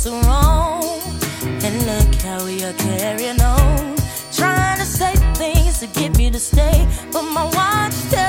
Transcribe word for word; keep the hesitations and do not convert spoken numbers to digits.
so wrong. And look how we are carrying on, trying to say things to get me to stay, but my watch tells